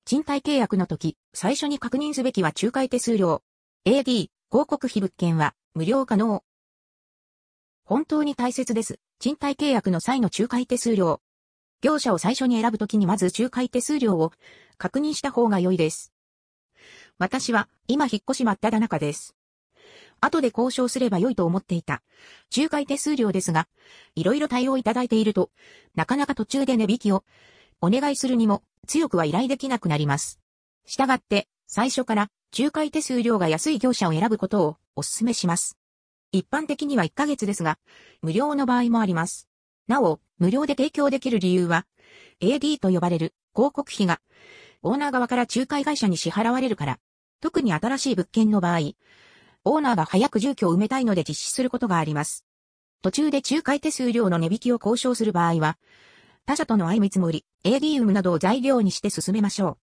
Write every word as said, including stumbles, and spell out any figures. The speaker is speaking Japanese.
賃貸契約の時、最初に確認すべきは仲介手数料。エーディー、広告費物件は無料可能。本当に大切です。賃貸契約の際の仲介手数料。業者を最初に選ぶときにまず仲介手数料を確認した方が良いです。私は今引っ越し真っ只中です。後で交渉すれば良いと思っていた仲介手数料ですが、いろいろ対応いただいていると、なかなか途中で値引きをお願いするにも強くは依頼できなくなります。したがって、最初から仲介手数料が安い業者を選ぶことをお勧めします。一般的にはいっかげつですが、無料の場合もあります。なお、無料で提供できる理由は、エーディー と呼ばれる広告費が、オーナー側から仲介会社に支払われるから、特に新しい物件の場合、オーナーが早く住居を埋めたいので実施することがあります。途中で仲介手数料の値引きを交渉する場合は、他社との相見積もり、エーディー ウムなどを材料にして進めましょう。